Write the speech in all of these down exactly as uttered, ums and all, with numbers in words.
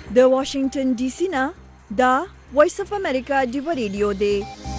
د واشنگټن ډي سي نه دا وایس اف امریکا ډیو ریډیو دی.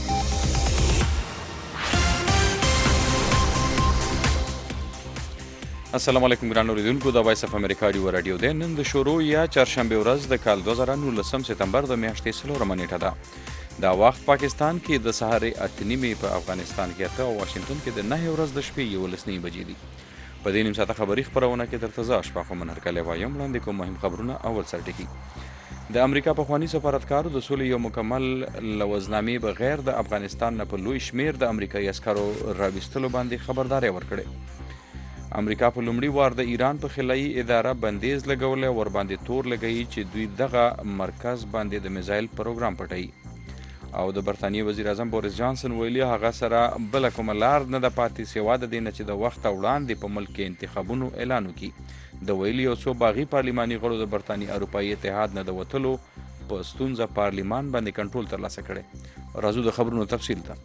السلام علیکم ګران اوریدونکو، د وایس اف امریکا ډیو رادیو دی. نن د شروع یا چهارشنبه ورځ د کال دوه زره نولسم سپتمبر د میاشتې څلورمه نیټه ده. دا وخت پاکستان کې د سهارې اته نیمې، په افغانستان کې اته او واشنګټن کې د نهه ورځ د شپې یولس نیمې بجې دي. په دې نیم ساعته خبري خپرونه کې درته زه اشفاق من هرکلی وایم. وړاندې کوم مهم خبرونه. اول سر ټکي. د امریکا پخواني سفارتکارو د سولې یو مکمل لوزنامې بغیر د افغانستان نه په لوی شمیر د امریکایي عسکرو راویستلو باندې خبرداری ورکړې. امریکا په لومړي وار د ایران په خلایي اداره بندیز لګولی، ورباندې تور لګوي چې دوی دغه مرکز باندې د میزایل پروګرام پټوي. او د برطانیې وزیر اعظم بوریس جانسن ویلي هغه سره بله کومه لار نه ده پاتې سوا د دې نه چې د وخته وړاندې په ملک کې انتخابونو اعلان وکړي. د ویلي یو څو باغي پارلماني غړو د برطانیې اروپایي اتحاد نه د وتلو په ستونزه پارلمان باندې کنټرول ترلاسه کړی. راځو د خبرونو تفصیل ته.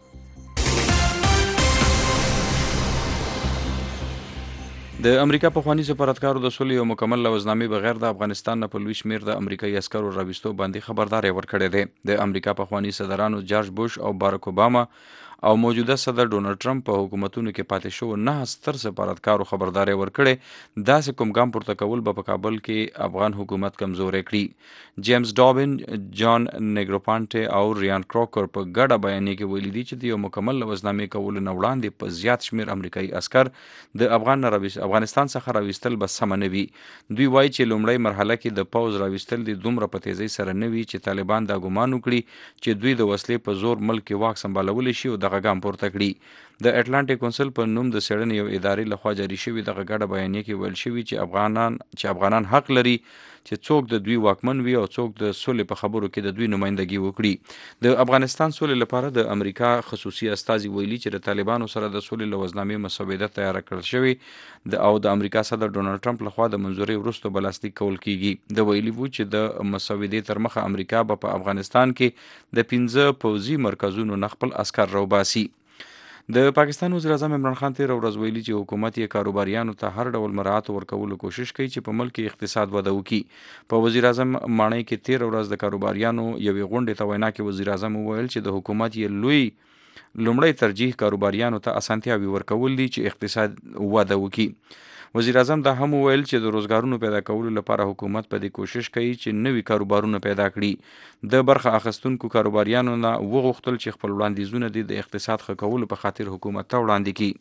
د امریکا پخواني سفارتکارو د سولې یو مکمل لوزنامې بغیر د افغانستان نه په لوی شمیر د امریکایي عسکرو راویستو باندې خبرداری ورکړی دی. د امریکا پخواني صدرانو جارج بوش او باراک اوباما او موجوده صدر ډونالډ ټرمپ په حکومتونو کې پاتې شو نه ستر سفارتکارو خبرداری ورکړی. داسې کوم ګام پورته کول به په کابل کې افغان حکومت کمزوری کړي. جیمز ډابن، جان نیګروپانټي او ریان کروکر په ګډه بیانیه کې ویلي دي چې د یو مکمل لوزنامې کولو نه وړاندې په زیات شمیر امریکایي عسکر د افغان افغانستان څخه راویستل به سمه نه وي. دوی وایي چې لومړی مرحله کې د پوځ راویستل د دومره په تیزۍ سره نه وي چې طالبان دا ګمان وکړي چې دوی د وسلې په زور ملک کې واک سمبالولی شي او دغه ګام پورته کړي. د اټلانټیک کونسل په نوم د څېړنې یو ادارې لخوا جاري شوي دغه ګډه بیانیه کې ویل شوي چې افغانان چې افغانان حق لري چې څوک د دوی واکمن وي او څوک د سولې په خبرو کې د دوی نمایندګي وکړي. د افغانستان سولې لپاره د امریکا خصوصي استازي ویلي چې د طالبانو سره د سولې لوزنامې مسوده تیاره کړل شوې او د امریکا صدر ډونالډ ټرمپ لخوا د منظوري وروسته به لاسلیک کول کیږي. د ویلي وو چې د مسودې تر مخه امریکا به په افغانستان کې د پنځه پوځي مرکزونو نه خپل عسکر راوباسي. د پاکستان وزیر اعظم عمران خان تېره ورځ ویلي چې حکومت یې کاروباریانو ته هر ډول مراعات ورکولو کوشش کوي چې په ملک کې اقتصاد وده وکړي. په وزیر اعظم ماڼۍ کې تېره ورځ د کاروباریانو یوې غونډې ته وینا کې وزیر اعظم وویل چې د حکومت یې لوی لومړی ترجیح کاروباریانو ته اسانتیاوې ورکول دي چې اقتصاد وده وکړي. وزیر اعظم دا هم وویل چې د روزګارونو پیدا کولو لپاره حکومت په دې کوشش کوي چې نوي کاروبارونه پیدا کړي. د برخه اخیستونکو کاروباریانو نه وغوښتل چې خپل وړاندیزونه د اقتصاد ښه کولو په خاطر حکومت ته وړاندې کړي.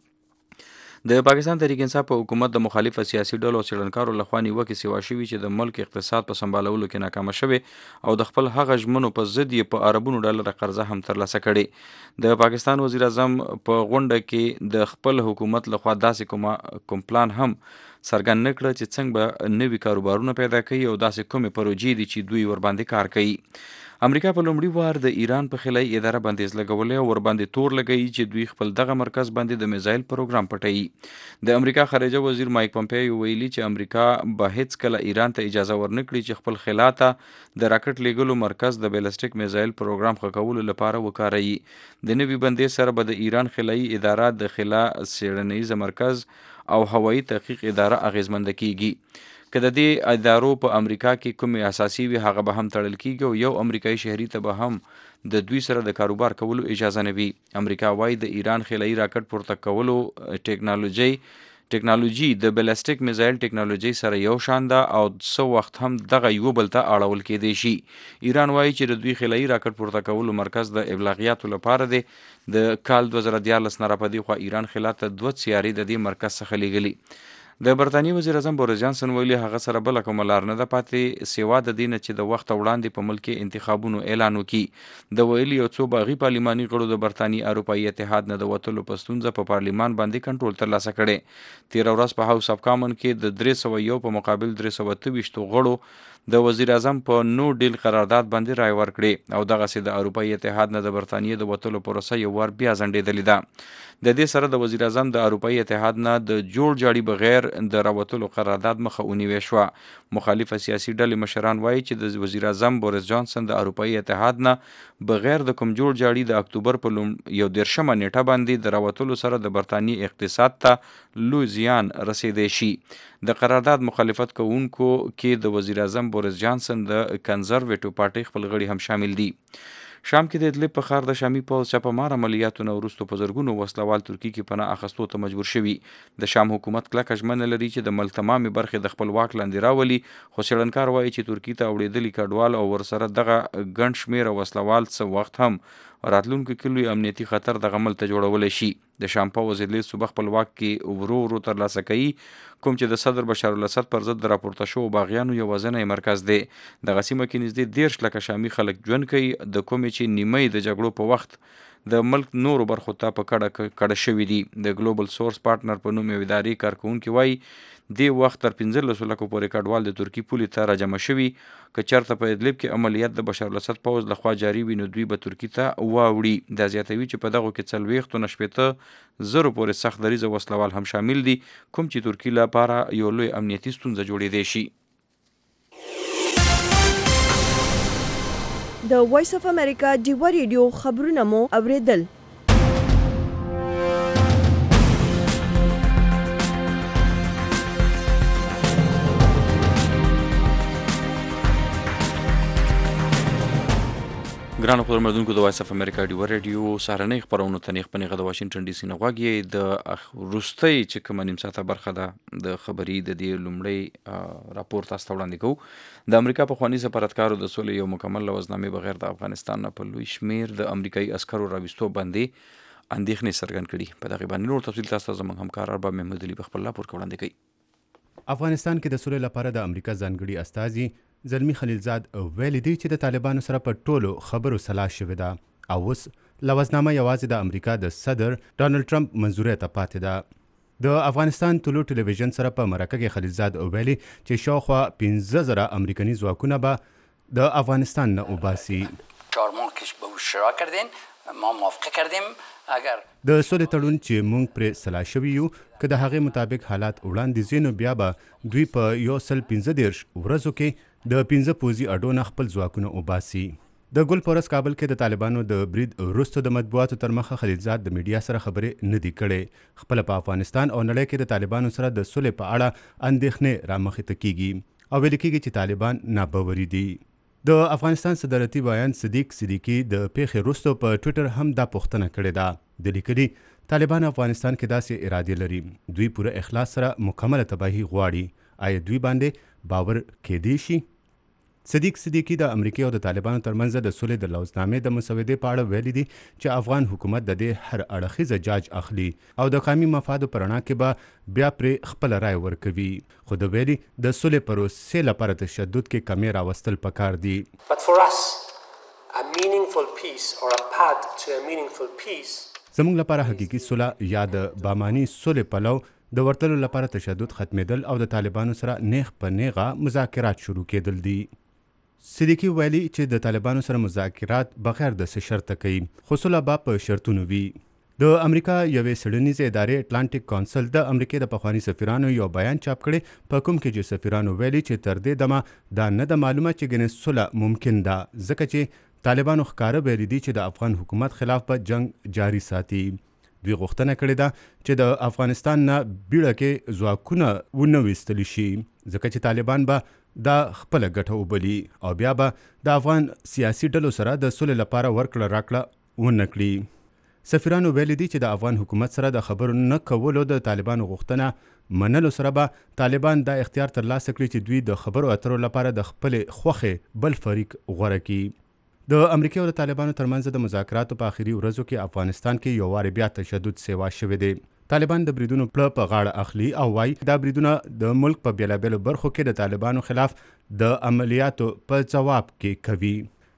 د پاکستان تحریک انصاف په حکومت د مخالفه سیاسي ډلو او څېړنکارو لخوا نیوکې سوا شوي چې د ملک اقتصاد په سمبالولو کې ناکامه شوی او د خپل هغه ژمنو په ضد یې په اربونو ډالره قرضه هم ترلاسه کړې. د پاکستان وزیر اعظم په غونډه کې د خپل حکومت لخوا داسې کومه کوم پلان هم څرګند نه کړه چې څنګه به نوي کاروبارونه پیدا کوي او داسې کومې پروژې دي چې دوی ورباندې کار کوي. امریکا په لومړي وار د ایران په خلایي اداره بندیز لګولی او ورباندې تور لګوي چې دوی خپل دغه مرکز باندې د میزایل پروګرام پټوي. د امریکا خارجه وزیر مایک پمپیو ویلي چې امریکا به هیڅ کله ایران ته اجازه ورنکړي چې خپل خلا ته د راکټ لیږلو مرکز د بیلسټیک میزایل پروګرام ښه کولو لپاره وکاروي. د نوي بندیز سره به د ایران خلایي اداره د خلا څېړنیز مرکز او هوایي تحقیق اداره اغیزمنده کیږي. که د دې ادارو په امریکا کې کومې اساسي وي هغه به هم تړل کیږي او یو امریکایي شهري ته به هم د دوی سره د کاروبار کولو اجازه نه وي. امریکا وایي د ایران خلایي راکټ پورته کولو ټیکنالوژي ټیکنالوژي د بیلسټیک میزایل ټیکنالوژي سره یو شان ده او څه وخت هم دغه یو بل ته اړول کېدی شي. ایران وایي چې د دوی خلایي راکټ پورته کولو مرکز د ابلاغیاتو لپاره دی. د کال دوه زره دیارلس نه راپدې خوا ایران خلا ته دوه څیارې د دې مرکز څخه لیږلي. د برطانیې وزیر اعظم بوریس جانسن ویلي هغه سره بله کومه لار نه ده پاتې سوا د دې نه چې د وخته وړاندې په ملک کې انتخابونو اعلان وکړي. د ویلي یو څو باغي پارلماني غړو د برطانیې اروپایي اتحاد نه د وتلو په ستونزه په پارلمان باندې کنټرول ترلاسه کړی. تېره ورځ په هاوس اف کامن کې د درې سوه یو په مقابل درې سوه اته ویشتو غړو د وزیر اعظم په نو ډیل قرارداد باندې رای ورکړې او دغسې د اروپایي اتحاد نه د برطانیې د وتلو پروسه یو وار بیا ځنډېدلې ده. د دې سره د وزیر اعظم د اروپایي اتحاد نه د جوړ جاړي بغیر د راوتلو قرارداد مخه ونیوې شوه. مخالفه سیاسي ډلې مشران وایي چې د وزیر اعظم بوریس جانسن د اروپایي اتحاد نه بغیر د کوم جوړ جاړي د اکتوبر په یو دېرشمه نیټه باندې د راوتلو سره د برطانیې اقتصاد ته لوی زیان رسیدی شي. د قرارداد مخالفت کوونکو کې د وزیر اعظم بوریس جانسن د کنزرویټو پارټۍ خپل غړي هم شامل دي. شام کې د ادلب په ښار د شامي پوځ چاپهمار عملیاتو نه وروسته په زرګونو وسلوال ترکي کې پناه اخیستو ته مجبور شوي. د شام حکومت کلکه ژمنه لري چې د ملک تمامې برخې د خپل واک لاندې راولي، خو څېړنکار وایي چې ترکي ته اورېدلي کډوال او ورسره دغه ګڼ شمېره وسلوال څه وخت هم راتلونکي کې لوی امنیتي خطر دغه عمل ته جوړولی شي. د شام پوځ ادلب صوبه خپل واک کې ورو ورو ترلاسه کوي، کوم چې د صدر بشار الاسد پر ضد د راپورته شوو باغیانو یوازینی مرکز دی. دغه سیمه کې نږدې دېرش لکه شامي خلک ژوند کوي، د کومې چې نیمه د جګړو په وخت د ملک نورو برخو ته په کډه کډه شوي دي. د ګلوبل سورس پارټنر په نوم یو ادارې کارکوونکي وایي دې وخت تر پنځلسو لکو پورې کډوال د ترکي پولې ته راجمع شوي. که چېرته په ادلب کې عملیات د بشار الاسد پوځ لخوا جاري وي نو دوی به ترکي ته واوړي. دا زیاتوي چې په دغو کې څلوېښتو نه شپېته زرو پورې سخت دریځه وسلوال هم شامل دي، کوم چې ترکي لپاره یو لوی امنیتي ستونزه جوړېدی شي. د وایس اف امریکا ډیوه ریډیو خبرونه مو اوریدل. ګرانو خبرمندونکو د وایس اف امریکا ډیوه ریډیو سهارنۍ خپرونو ته نیغ په نیغه د واشنګټن ډي سي نه غوږ یې. د وروستۍ چې کومه نیم ساعته برخه ده د خبري د دې لومړی راپور تاسو ته وړاندې کوو. د امریکا پخواني سفارتکارو د سولې یو مکمل لوزنامې بغیر د افغانستان نه په لوی شمېر د امریکایي عسکرو راویستو باندې اندېښنې څرګند کړي. په دغې باندې نور تفصیل تاسو ته زموږ همکار ارباب محمود علي په خپل راپور کې وړاندې کوي. افغانستان کې د سولې لپاره د امریکا ځانګړي استازي زلمی خلیلزاد ویلي دی چې د طالبانو سره په ټولو خبرو سلا شوې ده او اوس لوزنامه یوازې د امریکا د صدر ډانلډ ټرمپ منظورۍ ته پاتې ده. د افغانستان طلوع ټلویزیون سره په مرکه کې خلیلزاد ویلي چې شاوخوا پنځه زره امریکني ځواکونه به د افغانستان نه وباسي. چهار ماه کش به او شروع کردین، ما موافقه کردیم اگر د سولې تړون چې موږ پرې سلا شوي یو که د هغې مطابق حالات وړاندې ځي نو بیا به دوی په یو سل پنځه دېرش ورځو کې د پنځه پوځي اډو نه خپل ځواکونه وباسي. د ګل په ورځ کابل کې د طالبانو د برید وروسته د مطبوعاتو تر مخه خلیلزاد د میډیا سره خبرې نه دي کړې. خپله په افغانستان او نړۍ کې د طالبانو سره د سولې په اړه اندېښنې رامخې ته کیږي او ویل کېږي چې طالبان ناباوري دي. د افغانستان صدارتي بیان صدیق صدیقي د پیښې وروسته په ټویټر هم دا پوښتنه کړې ده. د لیکلي طالبان افغانستان کې داسې ارادې لري، دوی پوره اخلاص سره مکمله تباهي غواړي. آیا دوی باندې باور کېدی شي؟ صدیق صدیقي د امریکا او د طالبانو ترمنځ د سولې د لوزنامې د مسودې په اړه ویلي دي چې افغان حکومت د دې هر اړخیزه جاج اخلي او د قومي مفادو په رڼا کې به بیا پرې خپله رای ورکوي. خو د ویلي د سولې پروسې لپاره تشدد کې کمې راوستل پکار دي. But for us, a meaningful peace or a path to a meaningful peace زموږ لپاره حقیقي سوله یا د باماني سولې پلو د ورتلو لپاره تشدد ختمېدل او د طالبانو سره نیغ په نیغه مذاکرات شروع کېدل دي. صدیقي ویلي چې د طالبانو سره مذاکرات بغیر د څه شرطه کوي، خو سوله به په شرطونو وي. د امریکا یوې څېړنیزې ادارې اټلانټیک کونسل د امریکې د پخواني سفیرانو یو بیان چاپ کړی په کوم کې چې سفیرانو ویلي چې تر دې دمه دا نه ده معلومه چې ګنې سوله ممکن ده، ځکه چې طالبانو ښکاره ویلي دي چې د افغان حکومت خلاف به جنگ جاري ساتي. دوی غوښتنه کړې ده چې د افغانستان نه بیړه کې ځواکونه ونه ویستلی شي، ځکه چې طالبان به دا خپله ګټه وبلي او بیا به د افغان سیاسي ډلو سره د سولې لپاره ورکړه راکړه ونه کړي. سفیرانو ویلي دي چې د افغان حکومت سره د خبرو نه کولو د طالبانو غوښتنه منلو سره به طالبان دا اختیار ترلاسه کړي چې دوی د خبرو اترو لپاره د خپلې خوښې بل فریق غوره کړي. د امریکا او د طالبانو ترمنځ د مذاکراتو په آخري ورځو کې افغانستان کې یو وارې بیا تشدد سیوا شوی دی. طالبان د بریدونو پړه په غاړه اخلي او وایي دا بریدونه د ملک په بیلابیلو برخو کې د طالبانو خلاف د عملیاتو په ځواب کې کوي.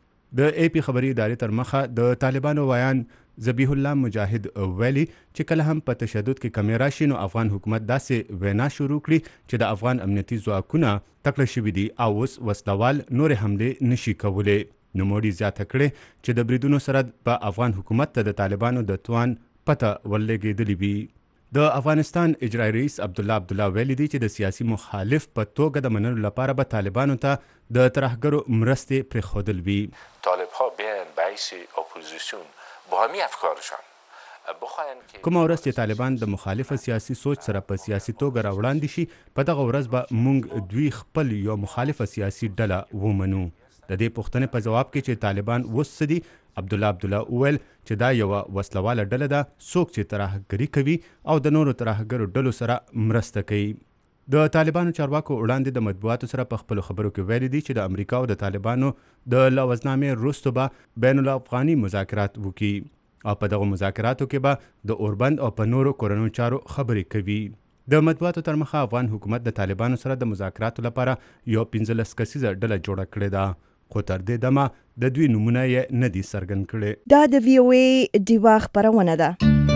د ای پی خبري ادارې تر مخه د طالبانو ویان ذبیح الله مجاهد ویلي چې کله هم په تشدد کې کمې راشي نو افغان حکومت داسې وینا شروع کړي چې د افغان امنیتي ځواکونه تکړه شوي دي او اوس وسلوال نورې حملې نشي کولی. نوموړي زیاته کړې چې د بریدونو سره په افغان حکومت ته د طالبانو د توان پته ورلېږېدلې وي. د افغانستان اجرایي رئیس عبدالله عبدالله ویلي دی چې د سیاسي مخالف په توګه د منلو لپاره به طالبانو ته د ترهګرو مرستې پرېښودل وي. طالب‌ها بیاین به حیث اپوزیسیون با همین افکارشان کومه ورځ چې طالبان د مخالفه سیاسي سوچ سره په سیاسي توګه راوړاندې شي، په دغه ورځ به موږ دوی خپل یو مخالفه سیاسي ډله ومنو. د دې پوښتنې په جواب کې چې طالبان اوس څه دي، عبدالله عبدالله وویل چې دا یوه وسلواله ډله ده، څوک چې ترهګري کوي او د نورو ترهګرو ډلو سره مرسته کوي. د طالبانو چارواکو وړاندې د مطبوعاتو سره په خپلو خبرو کې ویلي دي چې د امریکا او د طالبانو د لوزنامې وروسته به بین الافغاني مذاکرات وکړي او په دغو مذاکراتو کې به د اوربند او په نورو کورنیو چارو خبرې کوي. د مطبوعاتو تر مخه افغان حکومت د طالبانو سره د مذاکراتو لپاره یو پنځلس کسیزه ډله جوړه کړې ده، خو تر دې دمه د دوی نومونه یې نه دي څرګند کړي. دا د وی او ای ډیوا خپرونه ده.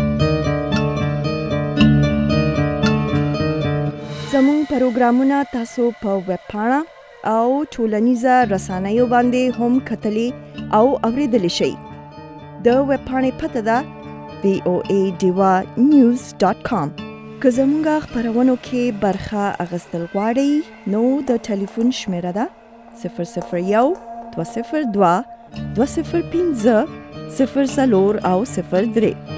زموږ پروګرامونه تاسو په ویب پاڼه او ټولنیزه رسنیو باندې هم کتلی او اوریدلی شئ. د ویب پاڼې پته ده وی او ای ډیوا نیوز ډاټ کام. که زموږ خپرونو کې برخه اخیستل غواړئ نو د ټلیفون شمیره ده صفر صفر یو دوه صفر دوه دوه صفر پنځه صفر څلور او صفر درې.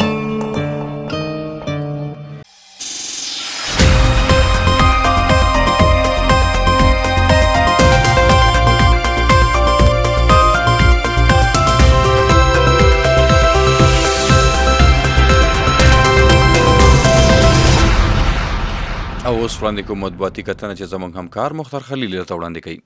او اوس وړاندې کوم مطبوعاتي کتنه چې زموږ همکار مختار خلیل راته وړاندې کوي.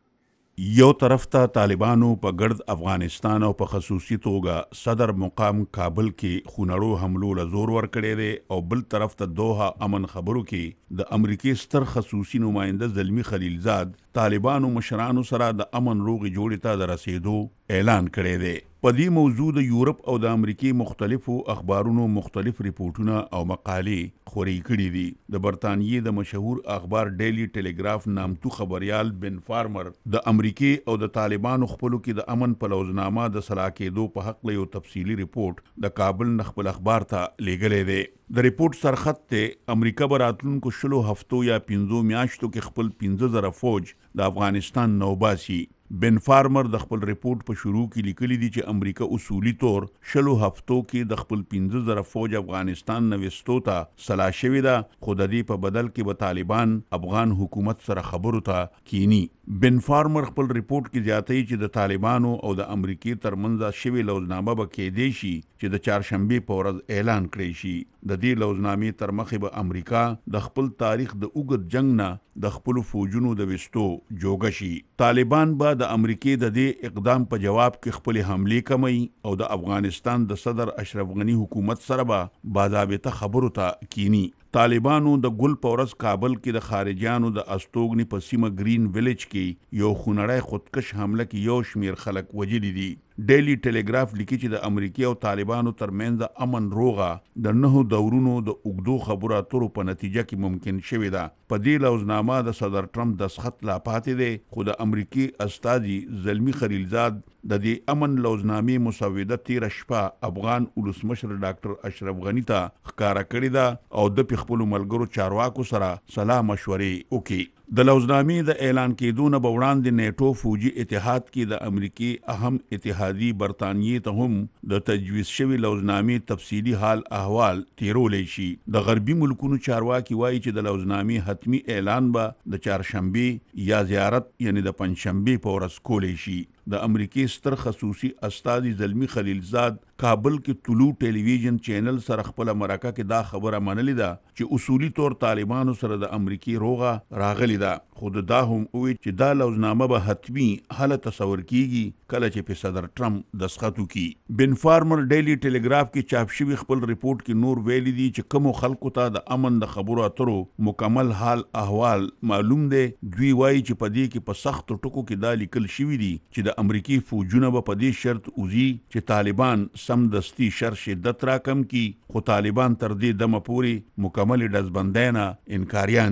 یو طرف ته طالبانو په ګرد افغانستان او په خصوصي توګه صدر مقام کابل کې خونړو حملو له زور ورکړی دی، او بل طرف ته دوحه امن خبرو کې د امریکای ستر خصوصي نماینده زلمی خلیلزاد طالبانو مشرانو سره د امن روغې جوړې ته د رسیدو اعلان کړی دی. په دې موضوع د یورپ او د امریکای مختلفو اخبارونو مختلف ریپورټونه او مقالې خورې کړي دي. د برطانیې د مشهور اخبار ډیلی ټیلیګراف نامتو خبریال بن فارمر د امریکای او د طالبانو خپلو کې د امن په لوزنامه د سلا کېدو په حق یو تفصیلي ریپورټ د کابل نه خپل اخبار ته لیږلی دی. د ریپورټ سرخط ته امریکا به راتلونکو شلو هفتو یا پنځو میاشتو کې خپل پنځه زره فوج د افغانستان نه وباسي. بن فارمر د خپل ریپورټ په شروع کې لیکلي دي چې امریکا اصولي طور شلو هفتو کې د خپل پنځه زره فوج افغانستان نه وستو ته سلا شوې ده، خو د دې په بدل کې به طالبان افغان حکومت سره خبرو ته کینی. بن فارمر خپل ریپورټ کې زیاتوي چې د طالبانو او د امریکای ترمنځ شوې لوزنامه به کېدی شي چې د چهارشنبې په ورځ اعلان کړی شي. د دې لوزنامې تر مخې به امریکا د خپل تاریخ د اوږد جنگ نه د خپلو فوجونو د وستو جوګه شي. طالبان به د امریکای د دې اقدام په جواب کې خپل حملې کموي او د افغانستان د صدر اشرف غنی حکومت سره به باضابطه خبرو ته کینی. طالبانو د ګل په ورځ کابل کې د خارجیانو د استوګنې په سیمه گرین ویلیج کې یو خونړی خودکش حمله کې یو شمیر خلک وژلي دي. ډیلی ټیلیګراف لیکي چې د امریکای او طالبانو ترمنځ امن روغه د نهو دورونو د اوږدو خبرو اترو په نتیجه کې ممکن شوې ده. په دې لوزنامه د صدر ټرمپ دستخط لا پاتې دی، خو د امریکای استازي زلمی خلیلزاد د دې امن لوزنامې مسوده تیره شپه افغان ولسمشر ډاکټر اشرف غنی ته ښکاره کړې ده او د خپلو ملګرو چارواکو سره سلا مشورې وکړي. د لوزنامې د اعلان کېدو نه به وړاندې نیټو فوجي اتحاد کې د امریکای اهم اتحادي برطانیې ته هم د تجویز شوي لوزنامې تفصیلي حال احوال تیرولی شي. د غربي ملکونو چارواکي وایي چې د لوزنامې حتمی اعلان به د چهارشنبې یا زیارت یعنی د پنجشنبې په ورځ کولی شي. د امریکای ستر خصوصي استازي زلمی خلیلزاد کابل کې طلوع ټلویزیون چینل سره خپل مرکه کې دا خبره منلې ده چې اصولي طور طالبانو سره د امریکای روغه راغلی ده، خو دا هم وایي چې دا لوزنامه به حتمی حاله تصور کیږي کله چې په صدر ټرمپ دستخط وکړي. بن فارمر ډیلی ټیلیګراف کې چاپ شوی خپل ریپورت کې نور ویلي دي چې کوم خلکو ته د امن د خبرو اترو مکمل حال احوال معلوم دی. دوی وایي چې په دې کې په سخت ټکو کې دا لیکل شوی دي چې د امریکای فوجونه به په دې شرط وزي چې طالبان سمدستي شر شدت راکم کی، خو طالبان تر دې دمه پورې مکمل ډزبندۍ نه انکاریان وي.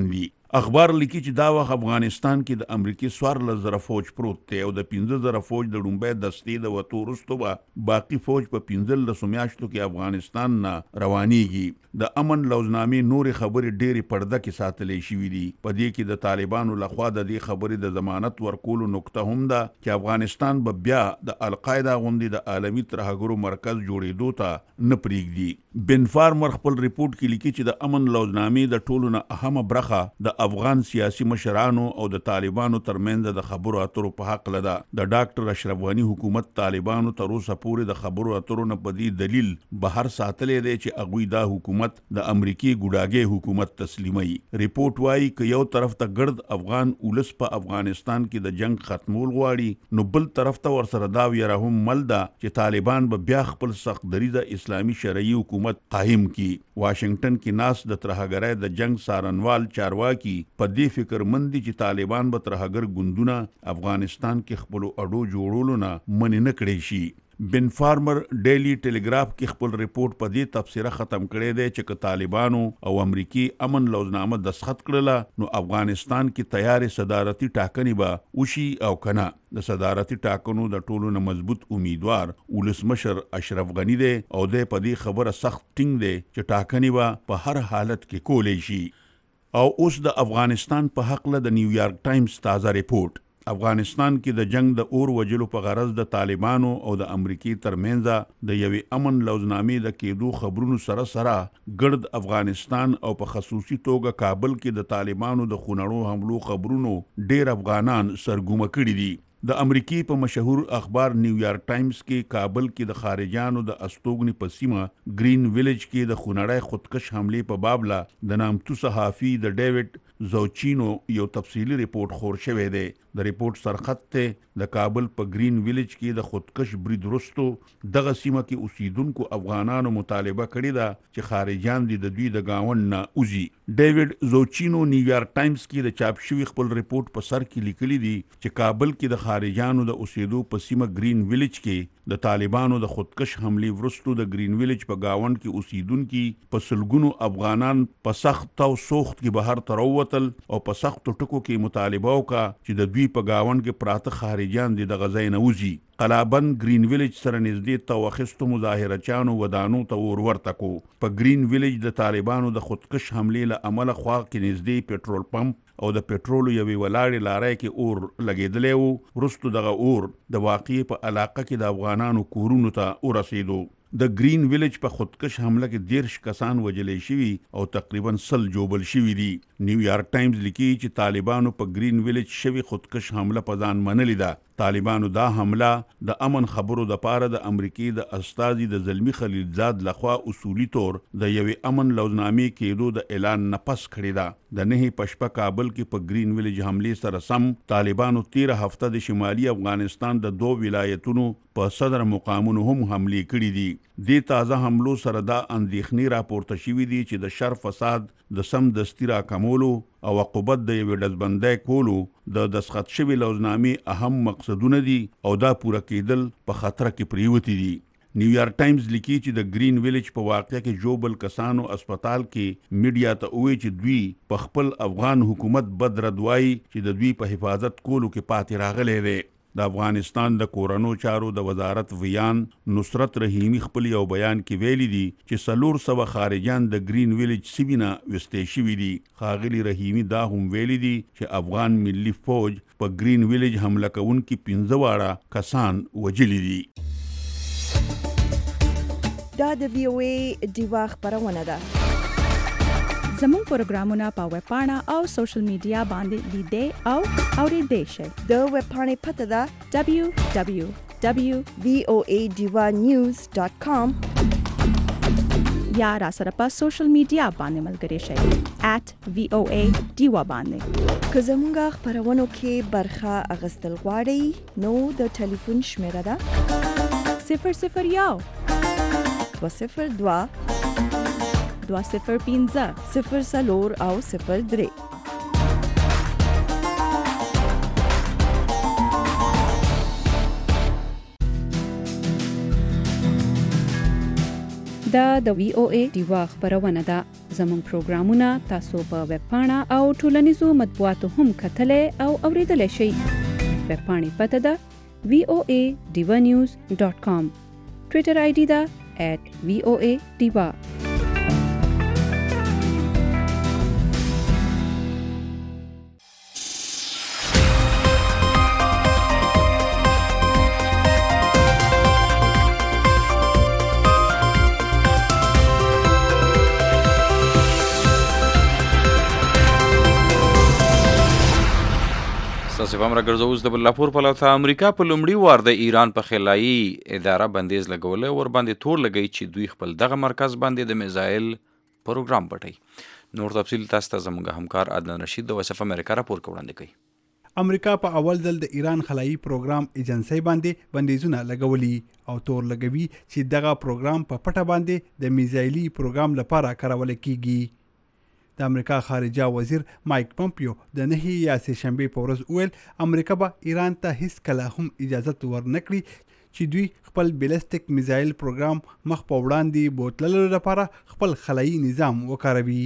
اخبار لیکي چې دا وخت افغانستان کې د امریکای څوارلس زره فوج پروت دی او د پنځه زره فوج د لومړۍ دستې د وتو وروسته به باقي فوج په پنځلسو میاشتو کې افغانستان نه روانېږي. د امن لوزنامې نورې خبرې ډېرې پرده کې ساتلې شوي دي. په دې کې د طالبانو لخوا د دې خبرې د ضمانت ورکولو نقطه هم ده چې افغانستان به بیا د القاعده غوندې د عالمي ترهګرو مرکز جوړېدو ته نه پرېږدي. بن فارمر خپل ریپورت کې لیکي چې د امن لوزنامې د ټولو نه اهمه برخه د افغان سیاسي مشرانو او د طالبانو ترمنځ د خبرو اترو په حق لده. د ډاکټر اشرف غنی حکومت طالبانو تر اوسه پورې د خبرو اترو نه په دې دلیل بهر ساتلې دی چې هغوی دا حکومت د امریکای ګوډاګي حکومت تسلیموي. ریپورت وایي که یو طرف ته ګرد افغان اولس په افغانستان کې د جنگ ختمول غواړي نو بل طرف ته ورسره دا ویره هم مل ده چې طالبان به بیا خپل سخت دریځه اسلامي شرعي حکومت قایم کړي. واشنگټن کې ناس د ترهګرۍ د جنگ سارنوال چارواکي په دې فکر مندي چې طالبان به ترهګر ګوندونه افغانستان کې خپل اډو جوړولو نه منې نه کړی شي. بن فارمر ډیلی ټیلیګراف کې خپل ریپورت په دې تفسیره ختم کړی دی چې که طالبانو او امریکای امن لوزنامه دستخط کړله نو افغانستان کې تیار صدارتي ټاکنې به وشي او کنه. د صدارتي ټاکنو د ټولو نه مضبوط امیدوار ولسمشر اشرف غنی دی او د په دې خبره سخت ټینګ دی چې ټاکنې به په هر حالت کې کولی شي. او اوس د افغانستان په حق له د نیویارک ټایمز تازه ریپورت. افغانستان کې د جنگ د اور وجلو په غرض د طالبانو او د امریکای ترمنځ د یوې امن لوزنامې د کېدو خبرونو سره سره ګرد افغانستان او په خصوصي توګه کابل کې د طالبانو د خونړو حملو خبرونو ډېر افغانان سرګومه کړي دي. د امریکای په مشهور اخبار نیویارک ټایمز کې کابل کې د خارجانو د استوګنې په سیمه گرین ویلیج کې د خونړۍ خودکش حملې په بابله د نامتو صحافي د ډیوډ زوچینو یو تفصیلی ریپورت خور شوی دی. د ریپورت سرخط ته د کابل په گرین ویلیج کې د خودکش برید وروسته دغه سیمه کې اوسیدونکو افغانانو مطالبه کړې ده چې خارجان دي د دوی د گاوند نه وځي. ډیوډ زوچینو نیویارک ټایمز کې د چاپ شوي خپل ریپورت په سر کې لیکلي دي چې کابل کې د خارجانو د اوسېدو په سیمه گرین ویلیج کې د طالبانو د خودکش حملې وروسته د گرین ویلیج په گاوند کې اوسیدونکي په سلګونو افغانان په سخت او سوخت کې بهر ته راووتل او په سختو ټکو کې مطالبه وکړه چې د دوی په گاوند کې پراته خارجان دي د غزې نه وځي. قلابند گرین ویلیج سره نږدې توخستو مظاهرچیانو ودانو ته ور ورته کو. په گرین ویلیج د طالبانو د خودکش حملې له امله خوا کې نږدې پېټرول پمپ او د پېټرولو یوې ولاړې لارۍ کې اور لګېدلی و. وروسته دغه اور د واقعې په علاقه کې د افغانانو کورونو ته ورسېدو. د گرین ویلیج په خودکش حمله کې دیرش کسان وجلې شوي او تقریبا سل جوبل شوي دي. نیویارک ټایمز لیکي چې طالبانو په گرین ویلیج شوي خودکش حمله په ځان منلې ده. طالبانو دا حمله د امن خبرو د پاره د امریکای د استازي د زلمی خلیلزاد لخوا اصولي طور د یوې امن لوزنامې کېدو د اعلان نه پس کړې ده. د نهي پشپه کابل کې په گرین ویلیج حملې سره سم طالبانو تیره هفته د شمالي افغانستان د دوه ولایتونو په صدر مقامونو هم حملې کړې دي. دې تازه حملو سره دا اندېښنې راپورته شوي دي چې د شر فساد د سم دستي راکمولو او عقوبت د یوې ډزبندۍ کولو د دستخط شوي لوزنامې اهم مقصدونه دي او دا پوره کېدل په خطر کې پریوتي دي. نیویارک ټایمز لیکي چې د گرین ویلیج په واقعه کې جوبل کسانو اسپیټال کې میډیا ته وایي چې دوی په خپل افغان حکومت بد رد وایي چې د دوی په حفاظت کولو کې پاتې راغلی دی. د افغانستان د کورنو چارو د وزارت ویان نصرت رحیمی خپل یو بیان کې ویلي دي چې څلور سوه خارجان د گرین ویلیج سیمې نه ویستې شوي دي. ښاغلي رحیمی دا هم ویلي دي چې افغان ملي فوج په گرین ویلیج حمله کوونکي پنځه واړه کسان وجلي دي. دا د وی او ای ډیوا خبرونه ده. زموږ پروګرامونه په ویب پاڼه او سوشل میډیا باندې لیدې او اورېدې شئ. د ویب پاڼې پته ده دبلیو دبلیو دبلیو وی او ای ډیوا نیوز ډاټ کام یا را سره په سوشل میډیا باندې ملګري شئ ایٹ وی او ای ډیوا باندې. که زموږ خبرونو کې برخه اخیستل غواړئ نو د ټلیفون شمیره ده صفر صفر یو دوه صفر دوه دوه صفر پنځه صفر څلور او صفر درې. دا د وی او ای دیوا خبرونه ده. زموږ پروګرامونه تاسو په ویب پاڼه او ټولنیزو مطبوعاتو هم کتلای او اوریدلای شئ. ویب پاڼې پته ده وی او ای ډیوا نیوز ډاٹ کام. ټویټر آی ډي ده ایٹ وی او ای ډیوا. تاسو هم راګرځو اوس د بلاپور په لور ته. امریکا په لومړي وار د ایران په خلایي اداره بندیز لګولی ور باندې تور لګی چې دوی خپل دغه مرکز باندې د میزایل پروګرام پټي. نور تفصیل تاسو ته زموږ همکار عدنان رشید د وایس اف امریکا راپور وړاندې کوي. امریکا په اول ځل د ایران خلایي پروګرام ایجنسی باندې بندیزونه لګولي او تور لګوي چې دغه پروګرام په پټه باندې د میزایلي پروګرام لپاره کارول کیږي. د امریکا خارجه وزیر مایک پومپیو د نهي یا سه شنبه په ورځ وویل امریکا به ایران ته هیڅ کله هم اجازه ورنکړي چې دوی خپل بیلستیک میزایل پروګرام مخ په وړاندې بوتللو لپاره خپل خلایي نظام وکاروي.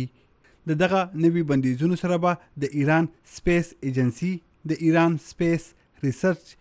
د دغه نوي بندیزونو سره به د ایران سپیس ایجنسی، د ایران سپیس ریسرچ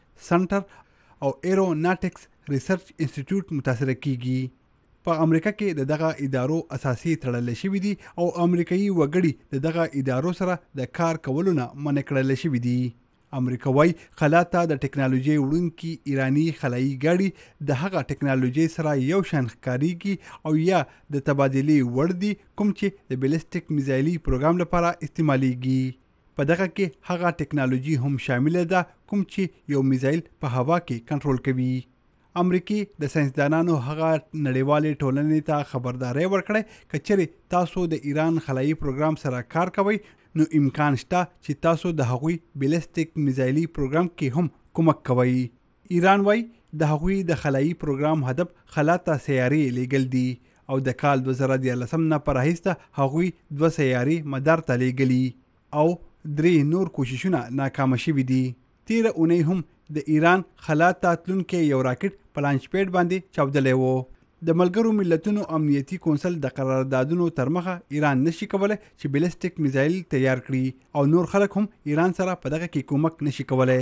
سنټر او ایروناټکس ریسرچ انسټیټیوټ متاثر کیږي. په امریکا کې د دغه ادارو اساسي تړل شوی دي او امریکایي وګړي د دغه ادارو سره د کار کولو نه منع کړل شوی دي. امریکا وايي خلا ته د ټکنالوژي وړونکي ایرانی خلایي ګاډي د هغه ټکنالوژي سره یو شان ښکاریږي او یا د تبادلې وړ دي کوم چې د بیلستیک میزایلي پروګرام لپاره استعمالیږي. په دغه کې هغه ټکنالوژي هم شامل ده کوم چې یو میزایل په هوا کې کنټرول کوي. امریکای د ساينسدانانو هغه نړیوالې ټولنې ته خبرداري ورکړه کچېرې تاسو د ایران خلایي پروګرام سره کار کوئ نو امکان شته چې تاسو د هغوی بیلستیک میزایلي پروګرام کې هم کومک کوئ. ایران وايي د هغوی د خلایي پروګرام هدف خلا ته سیارې لیږل دي او د کال دوه زره دیارلسم نه پر راهیسته هغوی دوه سیارې مدار ته لیږلي او درې نور کوششونه ناکام شوي دي. تیر اونۍ هم د ایران خلا ته تلونکی یو راکټ په لانچ پیډ باندې چاودلی و. د ملګرو ملتونو امنیتي کونسل د قراردادونو تر مخه ایران نشي کولی چې بیلستیک میزایل تیار کړي او نور خلک هم ایران سره په دغه کې کومک نشي کولی.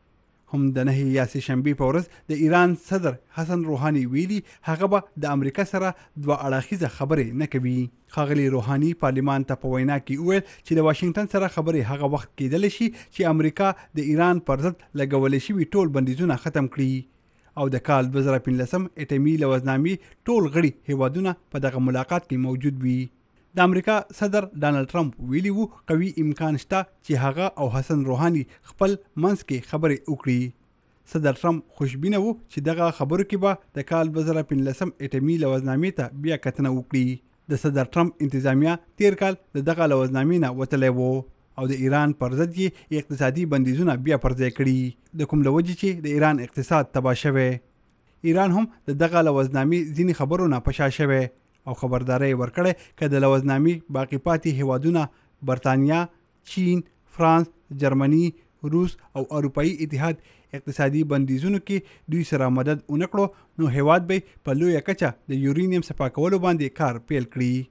هم د نهي یا سه شنبې په ورځ د ایران صدر حسن روحاني ویلي هغه به د امریکا سره دوه اړخیزه خبرې نه کوي. ښاغلي روحاني پارلمان ته په وینا کې وویل چې د واشنگټن سره خبرې هغه وخت کېدلی شي چې امریکا د ایران پر ضد لګولی شوي ټول بندیزونه ختم کړي او د کال دوه زره پنځلسم اټمي لوزنامې ټول غړي هیوادونه په دغه ملاقات کې موجود وي. د امریکا صدر ډانلډ ټرمپ ویلي وو قوي امکان شته چې هغه او حسن روحاني خپل منځ کې خبرې وکړي. صدر ټرمپ خوشبینه وو چې دغه خبرو کې به د کال دوه زره پنځلسم اټمي لوزنامې ته بیا کتنه وکړي. د صدر ټرمپ انتظامیه تیر کال د دغه لوزنامې نه وتلی وو او د ایران پر ضد یې اقتصادي بندیزونه بیا پر ځای کړي د کوم له وجې چې د ایران اقتصاد تباه شوی. ایران هم د دغه لوزنامې ځینې خبرو نه په شا شوی او خبرداري ورکړه که د لوزنامې باقی پاتې هیوادونه برتانیا، چین، فرانس، جرمني، روس او اروپایي اتحاد اقتصادي بندیزونو کې دوی سره مدد ونکړو نو هیواد به په لویه کچه د یورینیم صفا کولو باندې کار پیل کړي.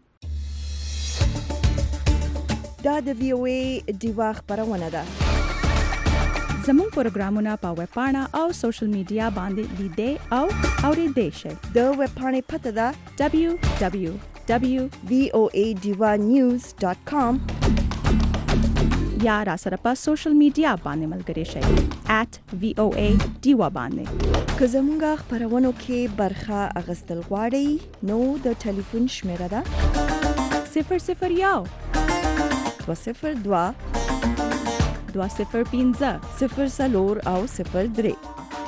دا د وی او ای دیوا خبرونه ده. زموږ پروګرامونه په ویب پاڼه او سوشل میډیا باندې لیدئ او اوریدئ شئ. د ویب پاڼې پته ده دبلیو دبلیو دبلیو وی او ای ډیوا نیوز ډاٹ کام یا را سره په سوشل میډیا باندې ملګري شئ ایٹ وی او ای ډیوا باندې. که زموږ خبرونو کې برخه اخیستل غواړئ نو د ټلیفون شمیره ده صفر صفر یو دوه صفر دوه دوه صفر پنځه صفر څلور او صفر درې.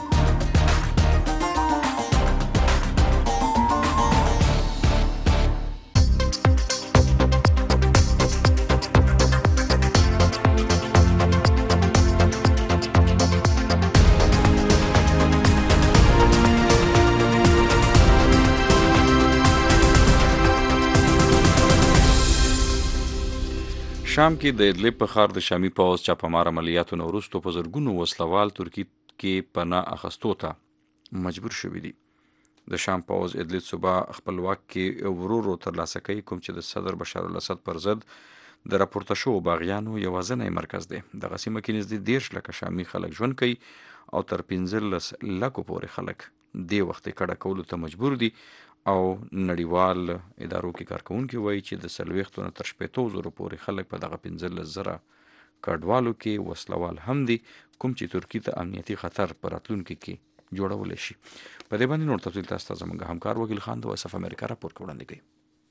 شام کې د ادلب په ښار د شامي پوځ چاپمار عملیاتو نه وروسته په زرګونو وسلوال ترکیې کې پناه اخیستو ته مجبور شوي دي. د شام پوز ادلیب صوبا خپلواک کې ورورو ترلاسه کوي، کوم چې د صدر بشار الاسد پر ضد د راپورته شوو باغیانو یوازینی مرکز دی. دغه سیمه کې نږدې دېرش لکه شامي خلک ژوند کوي او تر پنځلس لکو پورې خلک دې وخت کډه کولو ته مجبور دي او نړیوال ادارو کې کارکونکي وایي چې د څلوېښتو نه تر شپېتو زرو پورې خلک په دغه پنځلس زره کډوالو کې وسلوال هم دي، کوم چې ترکیې ته امنیتي خطر په راتلونکي کې جوړولی شي. په دې باندې نور تفصیل تاسو ته زموږ همکار وکیل خان د وایس اف امریکا راپور وړاندې کوي.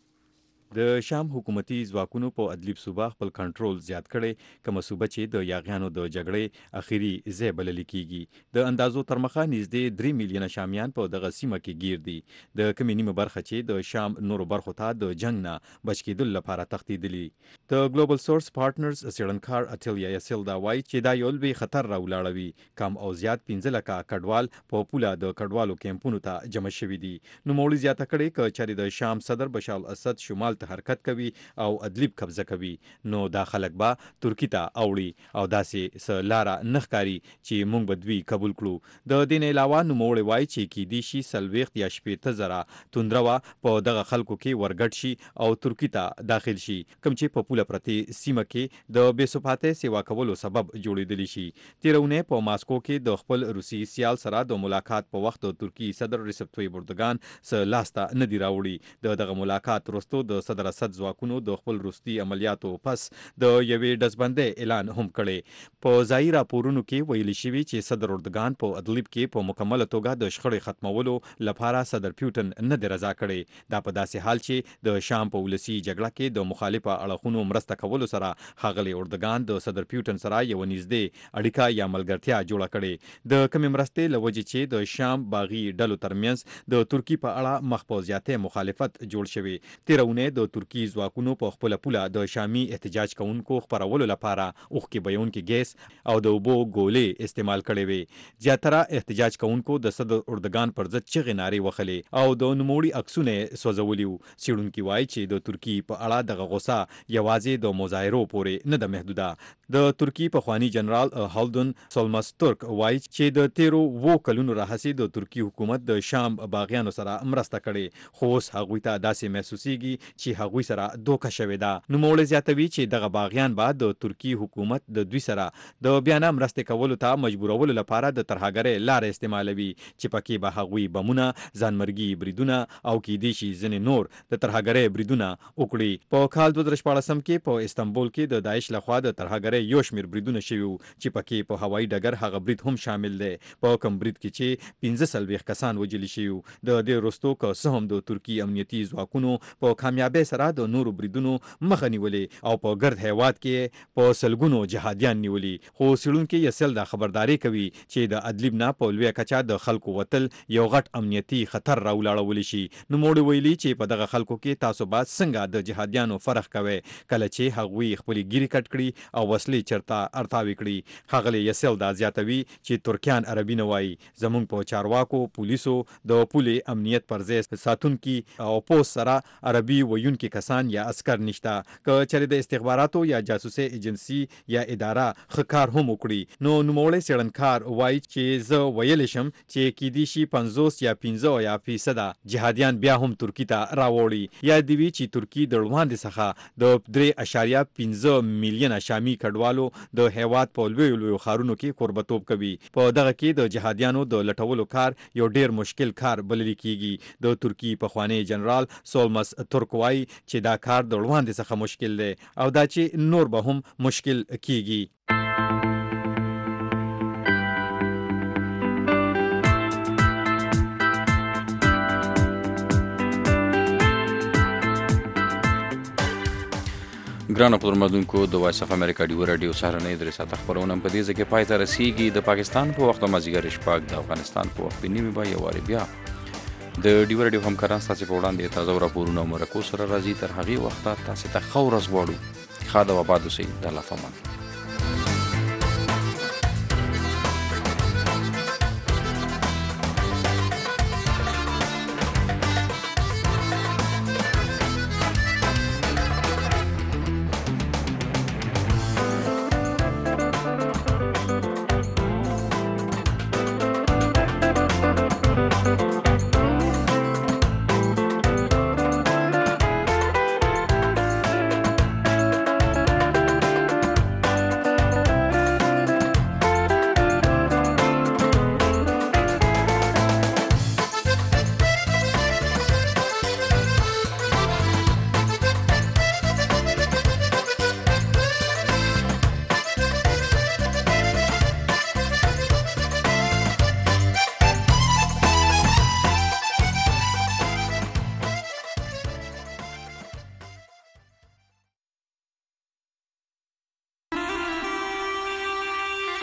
د شام حکومتي ځواکونو په ادلیب صوبه خپل کنټرول زیات کړي، کومه صوبه چې د یاغیانو د جګړې اخیری ځای بلل کیږي. د اندازو تر مخه نږدې درې میلیونه شامیان په دغه سیمه کې گیر دي، د کومې نیمه برخه چې د شام نورو برخو ته د جنگ نه بچ کېدلو لپاره تښتېدلي. د ګلوبل سورس پارټنرز څېړنکار اتیلیا یاسیلدا وایي چې دا یو لوی خطر راولاړوي. کم او زیات پنځه لکه کډوال په پوله د کډوالو کیمپونو ته جمع شوي دي. نوموړي زیاته کړې که چېرې د شام صدر بشار الاسد شمال ته حرکت کوي او ادلیب قبضه کوي، نو دا خلک به ترکی ته اوړي او داسې څه لاره نه ښکاري چې موږ به دوی قبول کړو. د دې نه علاوه نوموړی وایي چې کیدای شي څلوېښت یا شپېته زره توندروه په دغه خلکو کې ورګډ شي او ترکی ته داخل شي، کوم چې په پوله پرتې سیمه کې د بې ثباتۍ سیوا کولو سبب جوړېدلی شي. تېره اونۍ په ماسکو کې د خپل روسي سیال سره د ملاقات په وخت د ترکی صدر ریسپ طیب اردوګان څه لاسته نه دي راوړي. د دغه ملاقات وروسته د صدر اسد ځواکونو د خپل وروستي عملیاتو پس د یوې ډزبندۍ اعلان هم کړی. په ځایي راپورونو کې ویلي شوي چې صدر اردوګان په ادلیب کې په مکمله توګه د شخړې ختمولو لپاره صدر پیوټن نه دی رضا کړی. دا په داسې حال چې د شام په ولسي جګړه کې د مخالفه اړخونو مرسته کولو سره ښاغلی اردوګان د صدر پیوټن سره یوه نږدې اړیکه یا ملګرتیا جوړه کړې. د کمې مرستې له وجې چې د شام باغي ډلو ترمنځ د ترکي په اړه مخ په زیاتې مخالفت جوړ شوی. تېره اونۍ د ترکي ځواکونو په خپله پوله د شامي احتجاج کوونکو خپرولو لپاره اوښکې بهیونکي ګیس او د اوبو ګولې استعمال کړې وې. زیاتره احتجاج کوونکو د صدر اردوګان پر ضد چغې نارې وهلې او د نوموړي عکسونه یې سوځولي وو. څېړونکي وایي چې د ترکي په اړه دغه غوسه یوازې د مظاهرو پورې نه ده محدوده. د ترکي پخواني جنرال هالدون سولماستورک وایي چې د تیرو وو کلونو راهیسې د ترکي حکومت د شام باغیانو سره مرسته کړې، خو اوس هغوی ته داسې محسوسیږي چې هغوی سره دوکه شوې ده. نوموړی زیاتوي چې دغه باغیان به د ترکي حکومت د دوی سره د بیانه مرستې کولو ته مجبورولو لپاره د ترهګرۍ لارې استعمالوي، چې پکې به هغوی بمونه، ځانمرګي بریدونه او کیدای شي ځینې نور د ترهګرۍ بریدونه وکړي. په کال دوه زره شپاړسم کې په استانبول کې د داعش لخوا د ترهګرۍ یو شمېر بریدونه شوي وو، چې پکې په هوایي ډګر هغه برید هم شامل دی، په کوم برید کې چې پنځه څلوېښت کسان وژلي شوي وو. د دې وروستو که څه هم د ترکي امنیتي ځواکونو په کامیابۍ سره د نورو بریدونو مخه نیولې او په ګرد هیواد کې په سلګونو جهادیان نیولي، خو څېړونکي یسل دا خبرداری کوي چې د ادلیب نه په لویه کچه د خلکو وتل یو غټ امنیتي خطر راولاړولی شي. نوموړي ویلي چې په دغه خلکو کې تاسو باید څنګه د جهادیانو فرق کوئ کله چې هغوی خپلې ګیرې کټ کړي او وسلې چرته ارتاوي کړي. ښاغلی یسل دا زیاتوي چې ترکیان عربي نه وایي. زموږ په چارواکو، پولیسو، د پولې امنیت پر ځای ساتونکي او پوست سره عربي ویونکي کسان یا عسکر نشته. که چېرې د استخباراتو یا جاسوسي ایجنسي یا اداره ښه کار هم وکړي، نو نوموړی څېړنکار وایي چې زه ویلی شم چې کیدای شي پنځوس یا پنځه یا فیصده جهادیان بیا هم ترکي ته راوړي. یا دې وي چې ترکي د وړاندې څخه د درې اشاریه پنځه میلیونه شامي کډوالو د هیواد په لویو لویو ښارونو کې کوربتوب کوي. په دغه کې د جهادیانو د لټولو کار یو ډیر مشکل کار بلل کیږي. د ترکي پخوانی جنرال سولمس تورک وایي چې دا کار د وړاندې څخه مشکل دی او دا چې نور به هم مشکل کیږي. ګرانو پلورمدونکو، د وایس اف امریکا ډیو راډیو سهارنۍ درې ساعته خپرونه په دې ځای کې پای ته رسیږي. د پاکستان په وخت مازدیګر شپږ، د افغانستان په وخت نیمې به یو وارې بیا د ډیو راډیو همکاران ستاسې په وړاندې تازه راپورونه او مرکو سره راځي. تر هغې وخته تاسې ته ښه ورځ غواړو. ښاد او آباد اوسئ. د الله په امان.